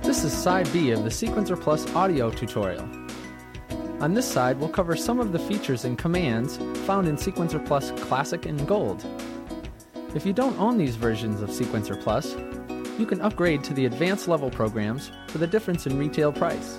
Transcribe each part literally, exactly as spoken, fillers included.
This is side B of the Sequencer Plus audio tutorial. On this side, we'll cover some of the features and commands found in Sequencer Plus Classic and Gold. If you don't own these versions of Sequencer Plus, you can upgrade to the advanced level programs for the difference in retail price.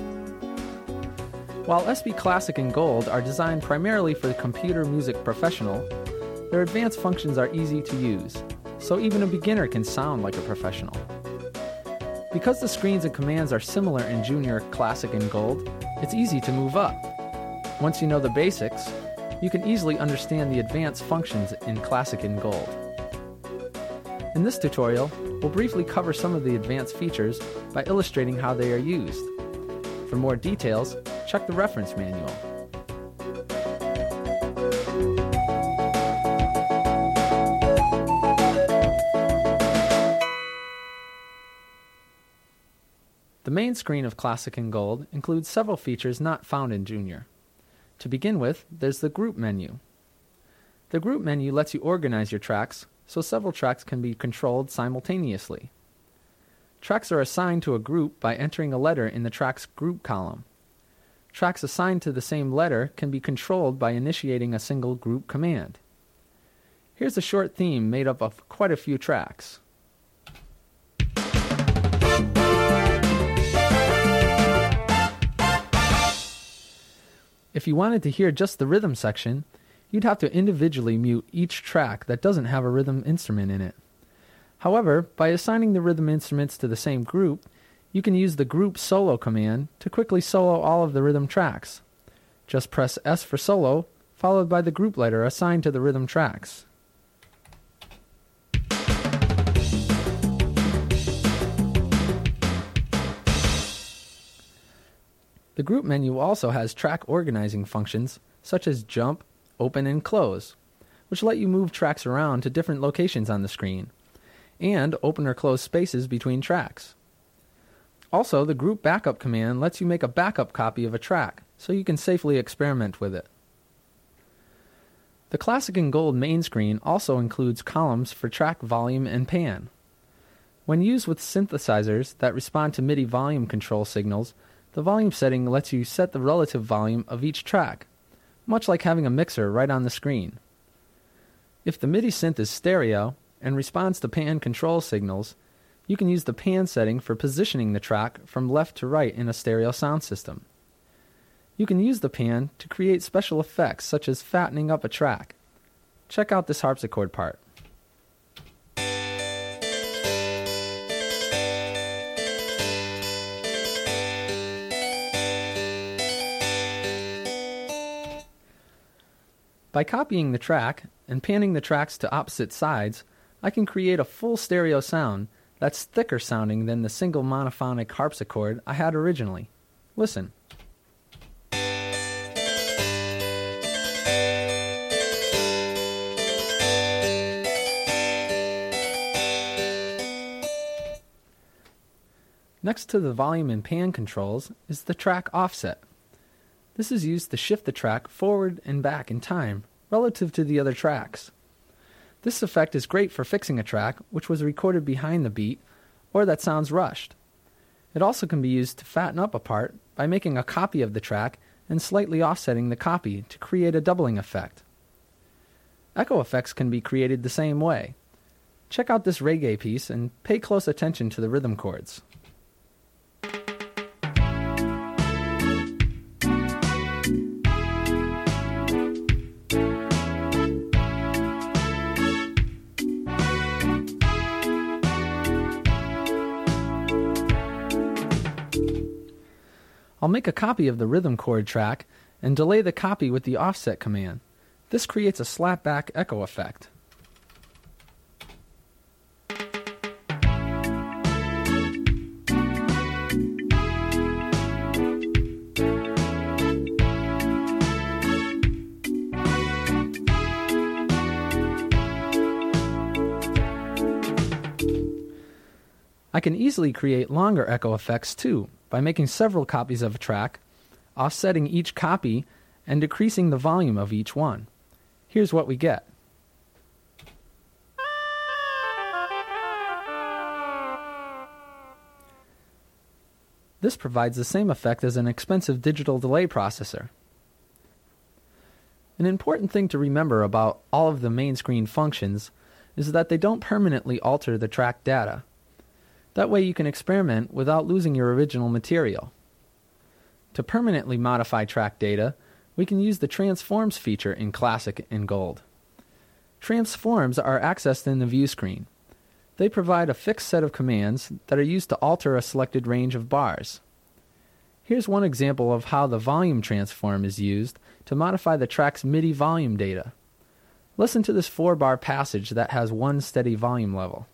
While S B Classic and Gold are designed primarily for the computer music professional, their advanced functions are easy to use, so even a beginner can sound like a professional. Because the screens and commands are similar in Junior, Classic, and Gold, it's easy to move up. Once you know the basics, you can easily understand the advanced functions in Classic and Gold. In this tutorial, we'll briefly cover some of the advanced features by illustrating how they are used. For more details, check the reference manual. The main screen of Classic and Gold includes several features not found in Junior. To begin with, there's the Group menu. The Group menu lets you organize your tracks so several tracks can be controlled simultaneously. Tracks are assigned to a group by entering a letter in the track's group column. Tracks assigned to the same letter can be controlled by initiating a single group command. Here's a short theme made up of quite a few tracks. If you wanted to hear just the rhythm section, you'd have to individually mute each track that doesn't have a rhythm instrument in it. However, by assigning the rhythm instruments to the same group, you can use the group solo command to quickly solo all of the rhythm tracks. Just press S for solo, followed by the group letter assigned to the rhythm tracks. The Group menu also has track organizing functions such as jump, open, and close, which let you move tracks around to different locations on the screen, and open or close spaces between tracks. Also, the Group Backup command lets you make a backup copy of a track so you can safely experiment with it. The Classic and Gold main screen also includes columns for track volume and pan. When used with synthesizers that respond to MIDI volume control signals, the volume setting lets you set the relative volume of each track, much like having a mixer right on the screen. If the MIDI synth is stereo and responds to pan control signals, you can use the pan setting for positioning the track from left to right in a stereo sound system. You can use the pan to create special effects such as fattening up a track. Check out this harpsichord part. By copying the track and panning the tracks to opposite sides, I can create a full stereo sound that's thicker sounding than the single monophonic harpsichord I had originally. Listen. Next to the volume and pan controls is the track offset. This is used to shift the track forward and back in time relative to the other tracks. This effect is great for fixing a track which was recorded behind the beat or that sounds rushed. It also can be used to fatten up a part by making a copy of the track and slightly offsetting the copy to create a doubling effect. Echo effects can be created the same way. Check out this reggae piece and pay close attention to the rhythm chords. I'll make a copy of the rhythm chord track and delay the copy with the offset command. This creates a slapback echo effect. I can easily create longer echo effects too, by making several copies of a track, offsetting each copy, and decreasing the volume of each one. Here's what we get. This provides the same effect as an expensive digital delay processor. An important thing to remember about all of the main screen functions is that they don't permanently alter the track data. That way you can experiment without losing your original material. To permanently modify track data, we can use the Transforms feature in Classic and Gold. Transforms are accessed in the view screen. They provide a fixed set of commands that are used to alter a selected range of bars. Here's one example of how the volume transform is used to modify the track's MIDI volume data. Listen to this four-bar passage that has one steady volume level.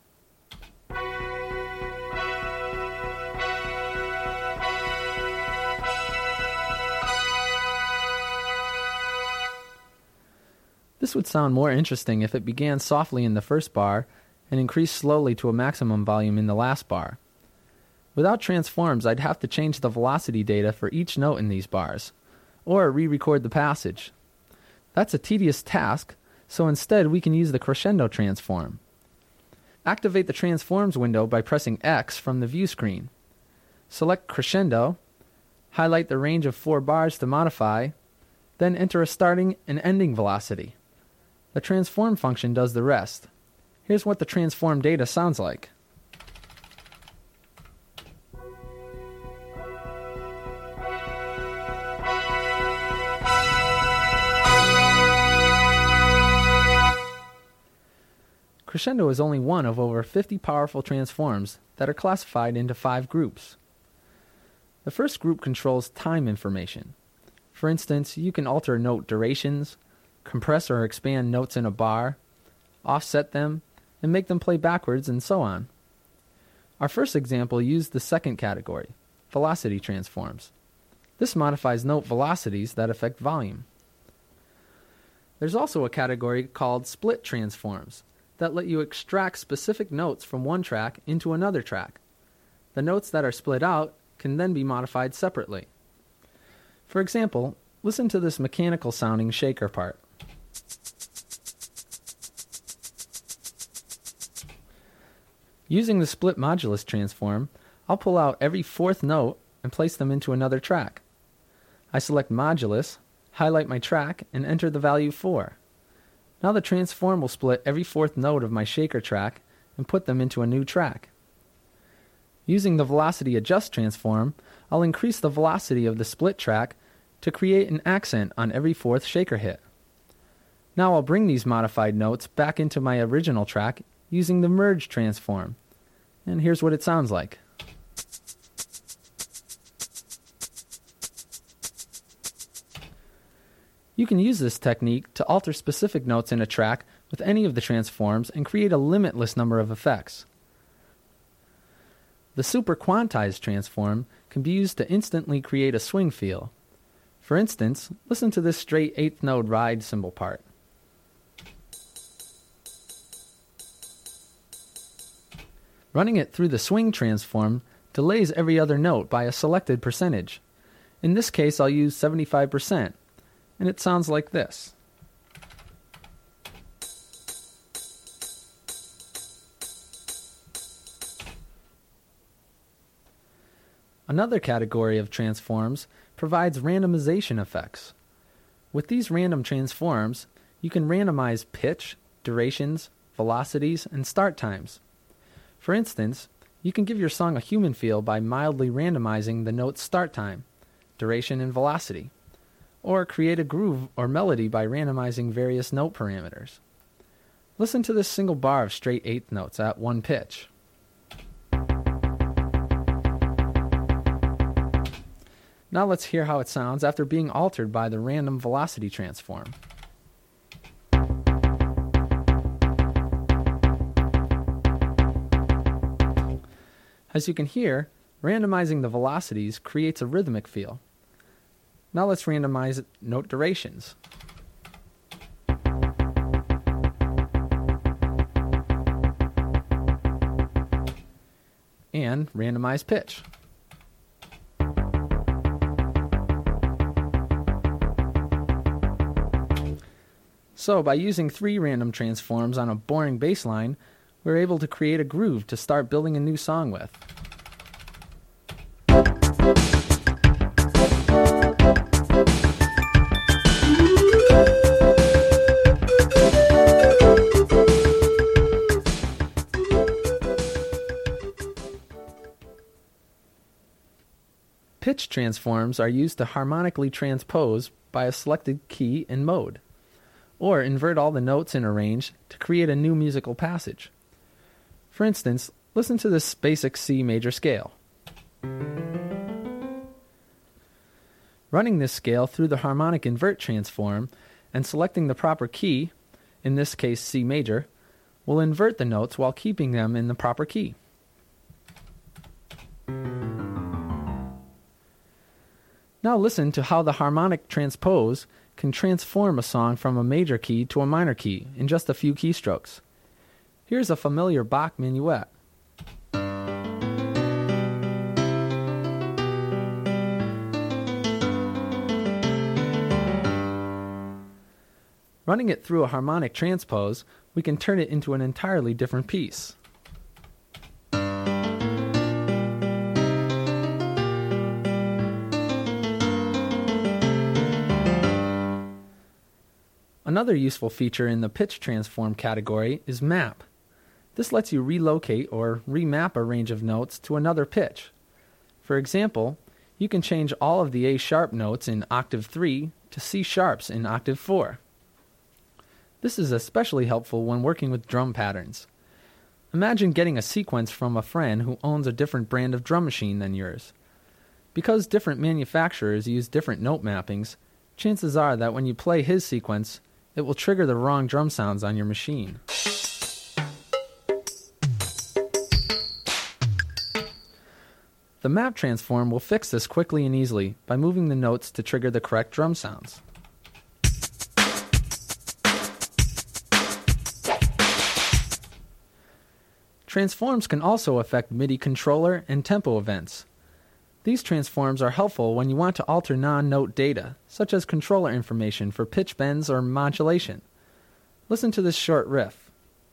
This would sound more interesting if it began softly in the first bar and increased slowly to a maximum volume in the last bar. Without transforms, I'd have to change the velocity data for each note in these bars, or re-record the passage. That's a tedious task, so instead we can use the crescendo transform. Activate the transforms window by pressing X from the view screen. Select crescendo, highlight the range of four bars to modify, then enter a starting and ending velocity. The transform function does the rest. Here's what the transform data sounds like. Crescendo is only one of over fifty powerful transforms that are classified into five groups. The first group controls time information. For instance, you can alter note durations, compress or expand notes in a bar, offset them, and make them play backwards, and so on. Our first example used the second category, velocity transforms. This modifies note velocities that affect volume. There's also a category called split transforms that let you extract specific notes from one track into another track. The notes that are split out can then be modified separately. For example, listen to this mechanical sounding shaker part. Using the split modulus transform, I'll pull out every fourth note and place them into another track. I select modulus, highlight my track, and enter the value four. Now the transform will split every fourth note of my shaker track and put them into a new track. Using the velocity adjust transform, I'll increase the velocity of the split track to create an accent on every fourth shaker hit. Now I'll bring these modified notes back into my original track using the merge transform. And here's what it sounds like. You can use this technique to alter specific notes in a track with any of the transforms and create a limitless number of effects. The super quantized transform can be used to instantly create a swing feel. For instance, listen to this straight eighth note ride cymbal part. Running it through the swing transform delays every other note by a selected percentage. In this case, I'll use seventy-five percent, and it sounds like this. Another category of transforms provides randomization effects. With these random transforms, you can randomize pitch, durations, velocities, and start times. For instance, you can give your song a human feel by mildly randomizing the note's start time, duration, and velocity, or create a groove or melody by randomizing various note parameters. Listen to this single bar of straight eighth notes at one pitch. Now let's hear how it sounds after being altered by the random velocity transform. As you can hear, randomizing the velocities creates a rhythmic feel. Now let's randomize note durations. And randomize pitch. So by using three random transforms on a boring bass line, we're able to create a groove to start building a new song with. Pitch transforms are used to harmonically transpose by a selected key and mode, or invert all the notes in a range to create a new musical passage. For instance, listen to this basic C major scale. Running this scale through the harmonic invert transform and selecting the proper key, in this case C major, will invert the notes while keeping them in the proper key. Now listen to how the harmonic transpose can transform a song from a major key to a minor key in just a few keystrokes. Here's a familiar Bach minuet. Running it through a harmonic transpose, we can turn it into an entirely different piece. Another useful feature in the pitch transform category is map. This lets you relocate or remap a range of notes to another pitch. For example, you can change all of the A sharp notes in octave three to C sharps in octave four. This is especially helpful when working with drum patterns. Imagine getting a sequence from a friend who owns a different brand of drum machine than yours. Because different manufacturers use different note mappings, chances are that when you play his sequence, it will trigger the wrong drum sounds on your machine. The map transform will fix this quickly and easily by moving the notes to trigger the correct drum sounds. Transforms can also affect MIDI controller and tempo events. These transforms are helpful when you want to alter non-note data, such as controller information for pitch bends or modulation. Listen to this short riff.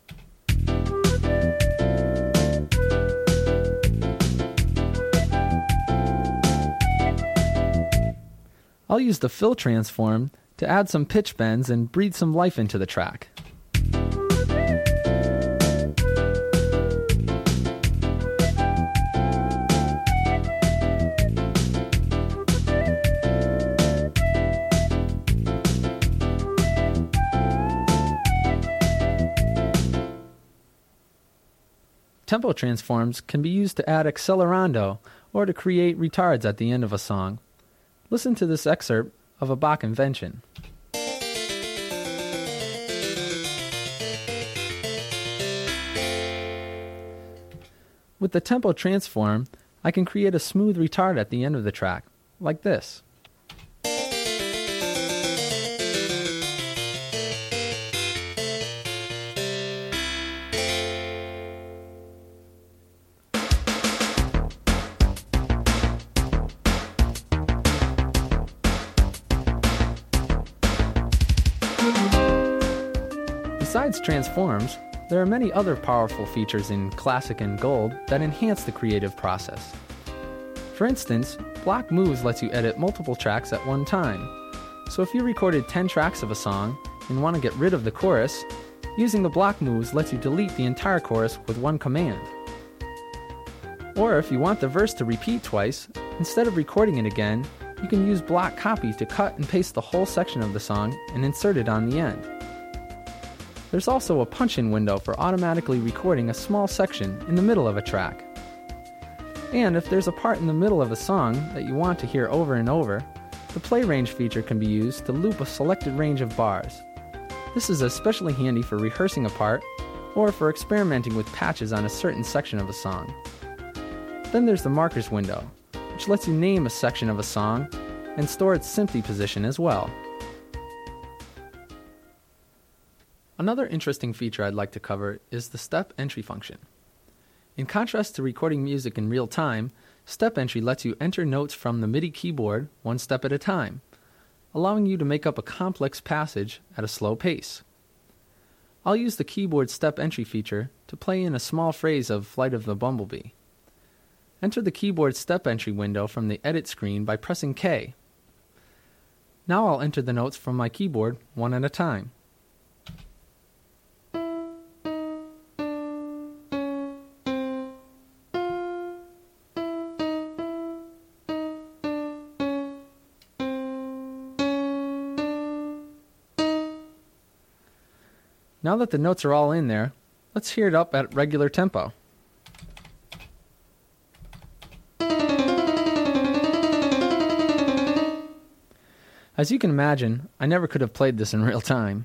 I'll use the fill transform to add some pitch bends and breathe some life into the track. Tempo transforms can be used to add accelerando or to create retards at the end of a song. Listen to this excerpt of a Bach invention. With the tempo transform, I can create a smooth retard at the end of the track, like this. Besides transforms, there are many other powerful features in Classic and Gold that enhance the creative process. For instance, Block Moves lets you edit multiple tracks at one time. So if you recorded ten tracks of a song and want to get rid of the chorus, using the Block Moves lets you delete the entire chorus with one command. Or if you want the verse to repeat twice, instead of recording it again, you can use Block Copy to cut and paste the whole section of the song and insert it on the end. There's also a punch-in window for automatically recording a small section in the middle of a track. And if there's a part in the middle of a song that you want to hear over and over, the play range feature can be used to loop a selected range of bars. This is especially handy for rehearsing a part or for experimenting with patches on a certain section of a song. Then there's the markers window, which lets you name a section of a song and store its SMPTE position as well. Another interesting feature I'd like to cover is the step entry function. In contrast to recording music in real time, step entry lets you enter notes from the MIDI keyboard one step at a time, allowing you to make up a complex passage at a slow pace. I'll use the keyboard step entry feature to play in a small phrase of Flight of the Bumblebee. Enter the keyboard step entry window from the edit screen by pressing K. Now I'll enter the notes from my keyboard one at a time. Now that the notes are all in there, let's hear it up at regular tempo. As you can imagine, I never could have played this in real time.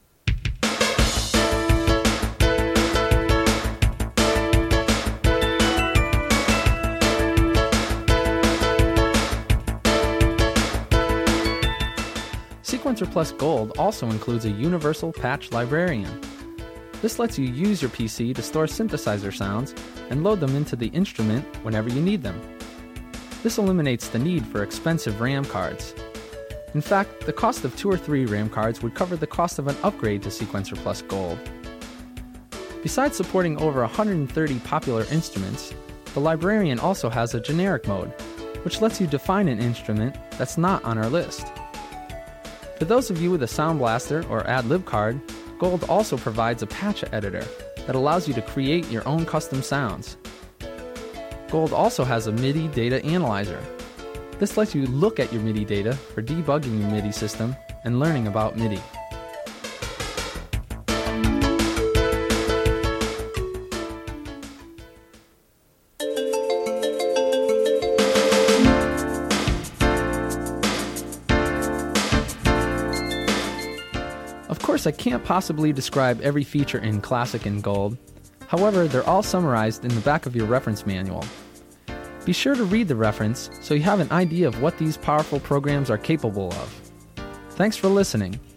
Sequencer Plus Gold also includes a universal patch librarian. This lets you use your P C to store synthesizer sounds and load them into the instrument whenever you need them. This eliminates the need for expensive RAM cards. In fact, the cost of two or three RAM cards would cover the cost of an upgrade to Sequencer Plus Gold. Besides supporting over one hundred thirty popular instruments, the librarian also has a generic mode, which lets you define an instrument that's not on our list. For those of you with a Sound Blaster or Ad-Lib card, Gold also provides a patch editor that allows you to create your own custom sounds. Gold also has a MIDI data analyzer. This lets you look at your MIDI data for debugging your MIDI system and learning about MIDI. Of course, I can't possibly describe every feature in Classic and Gold. However, they're all summarized in the back of your reference manual. Be sure to read the reference so you have an idea of what these powerful programs are capable of. Thanks for listening.